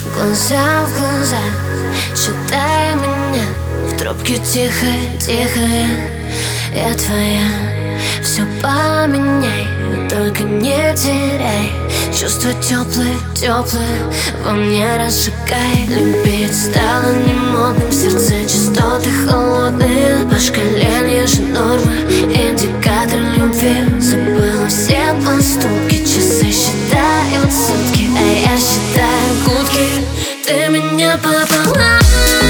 Глаза в глаза, считай меня. В трубке тихо-тихо, я твоя. Все поменяй, только не теряй. Чувства теплые во мне разжигай. Любить стало немодным, в сердце частоты холодные. По шкале ниже нормы, индикатор любви. Забыла все поступки, часы считают сутки, а я считаю гудки. Ты меня пополам.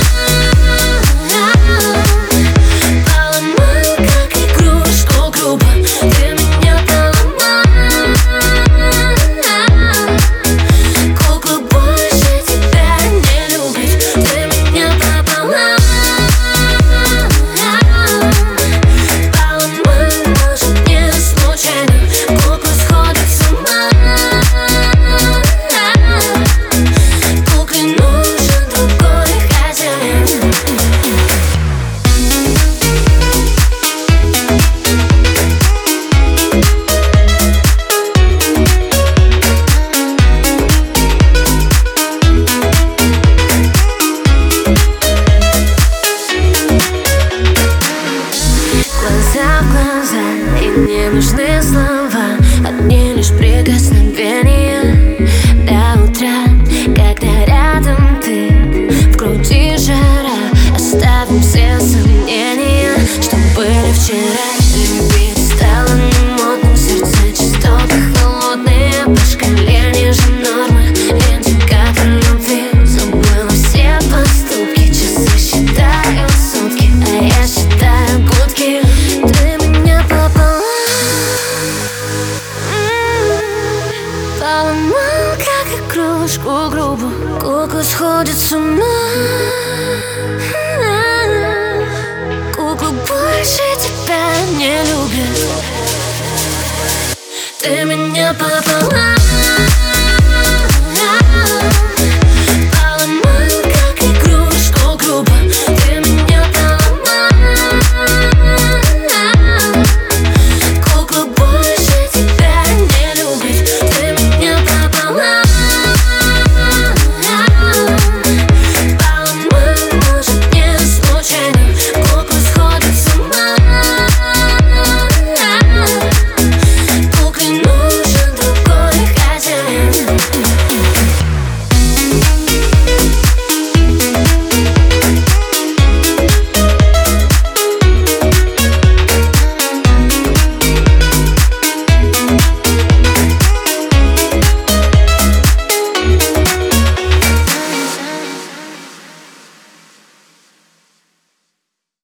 И не нужны слова, одни лишь прикосновения. До утра, когда рядом ты, в груди жара. Оставим все сомнения, что были вчера. Любить стало немодным, в сердце частоты холодные. По шкале ниже нормы, индикатор любви. Забыла все поступки, часы считают сутки, а я считаю гудки. Поломал, как игрушку грубо, кукла сходит с ума. Кукла больше тебя не любит. Ты меня пополам.